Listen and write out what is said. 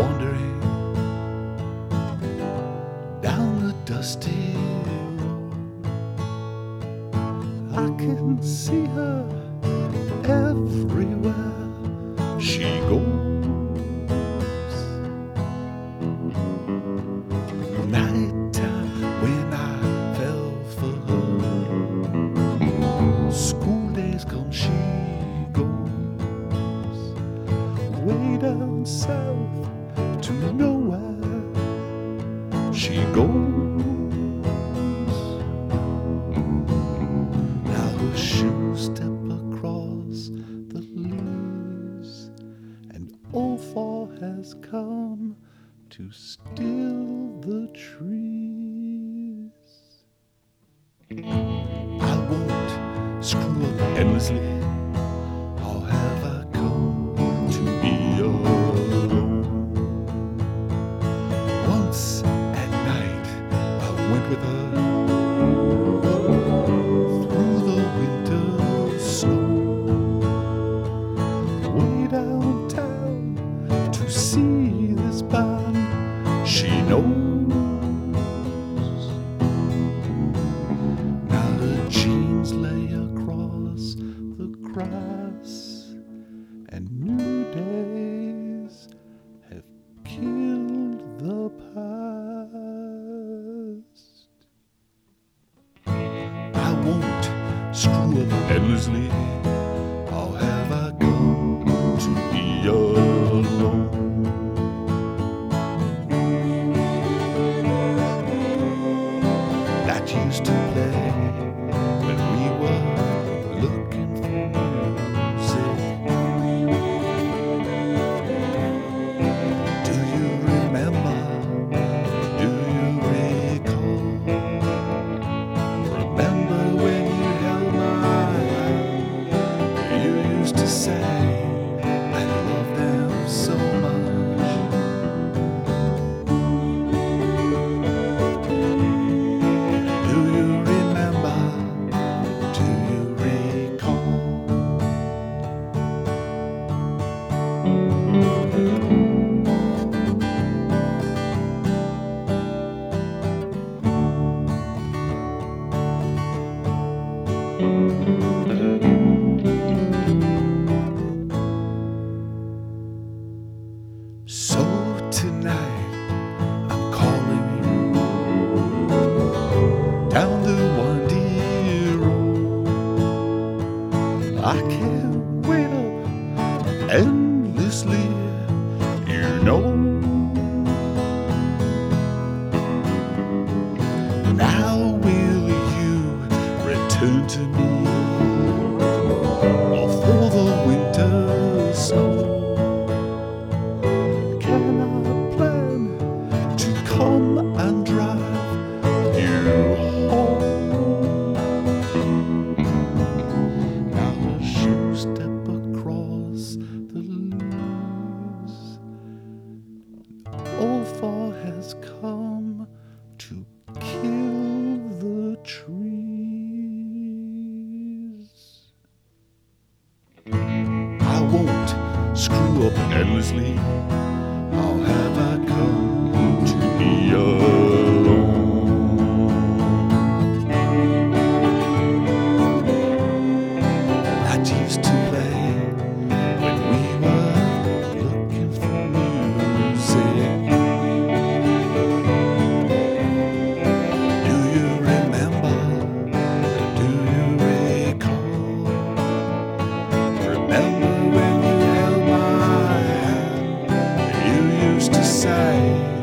wandering down the dusty road. I can see her everywhere she goes. Nighttime when I fell for her, school days come, she goes way down south to nowhere. She goes. Now her shoes step across the leaves, and all fall has come to still the trees. I won't screw up endlessly. How have I come to be alone? Once at night I went with her through the winter snow, way downtown to see this band she knows. Now her jeans lay across the grass, and new days have killed the past. I won't screw up endlessly. How have I come to be alone? That used to play when we were looking for music. Do you remember? Do you recall? Remember when you held my hand? You used to say, I love them so much. Do you remember? Do you recall? So tonight I'm calling you down the windy road. I can't wait up endlessly, you know. Now will you return to me for the winter snow? Can I plan to come and drive you home? Now her shoes step across the leaves. All fall has come to kill the trees. I won't screw up endlessly. How have I come to be alone? That used to play when we were looking for music. Do you remember? Do you recall? Remember when you held my hand? You used to say